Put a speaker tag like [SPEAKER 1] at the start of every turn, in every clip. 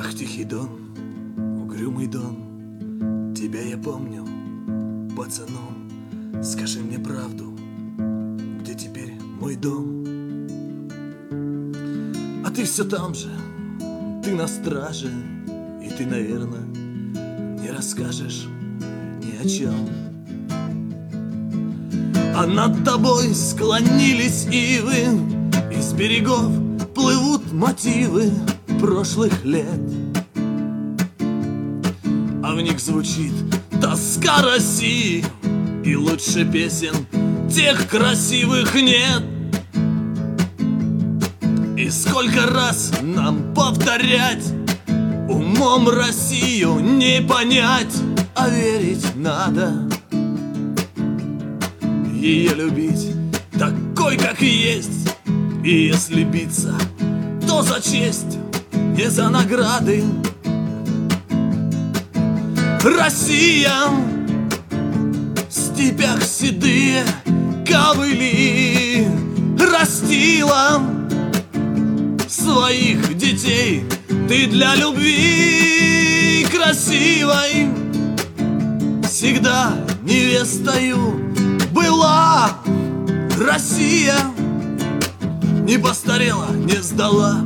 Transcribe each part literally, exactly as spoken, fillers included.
[SPEAKER 1] Ах, тихий дон, угрюмый дон, тебя я помню пацаном. Скажи мне правду, где теперь мой дом? А ты все там же, ты на страже, и ты, наверное, не расскажешь ни о чем. А над тобой склонились ивы, из берегов плывут мотивы прошлых лет, а в них звучит тоска России, и лучше песен тех красивых нет. И сколько раз нам повторять: умом Россию не понять, а верить надо, ее любить такой, как есть. И если биться, то за честь, не за награды. Россия, в степях седые ковыли растила своих детей. Ты для любви красивой всегда невестою была. Россия не постарела, не сдала.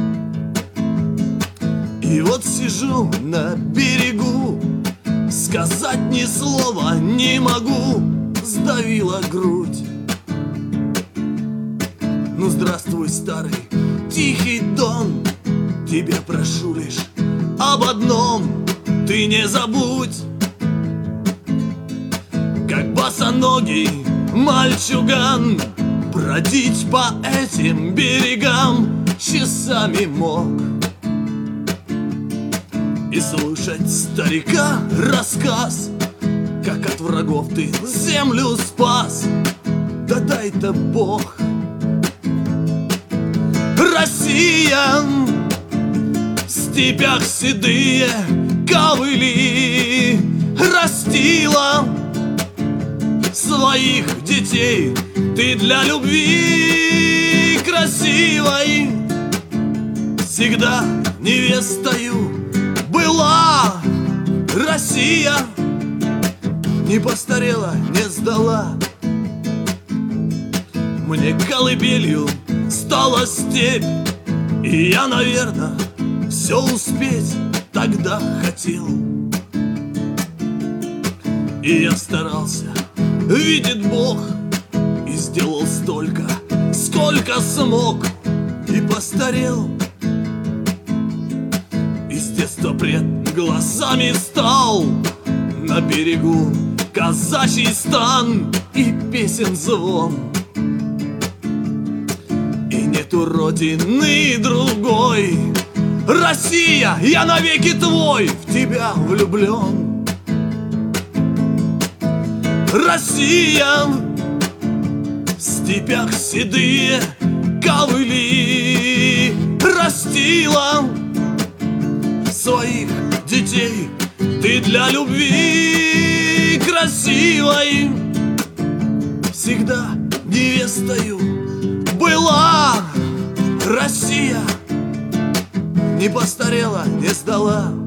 [SPEAKER 1] И вот сижу на берегу, сказать ни слова не могу, сдавила грудь. Ну здравствуй, старый тихий дон, тебя прошу лишь об одном: ты не забудь, как босоногий мальчуган бродить по этим берегам часами мог и слушать старика рассказ, как от врагов ты землю спас. Да дай-то Бог. Россия, в степях седые ковыли растила своих детей. Ты для любви красивой всегда невестою была. Россия не постарела, не сдала. Мне колыбелью стала степь, и я, наверное, все успеть тогда хотел. И я старался, видит Бог, и сделал столько, сколько смог, и постарел. И с детства пред глазами стал на берегу казачий стан и песен звон. И нету родины другой. Россия, я навеки твой, в тебя влюблен. Россия, в степях седые ковыли растила своих детей. Ты для любви красивой всегда невестою была. Россия не постарела, не сдала.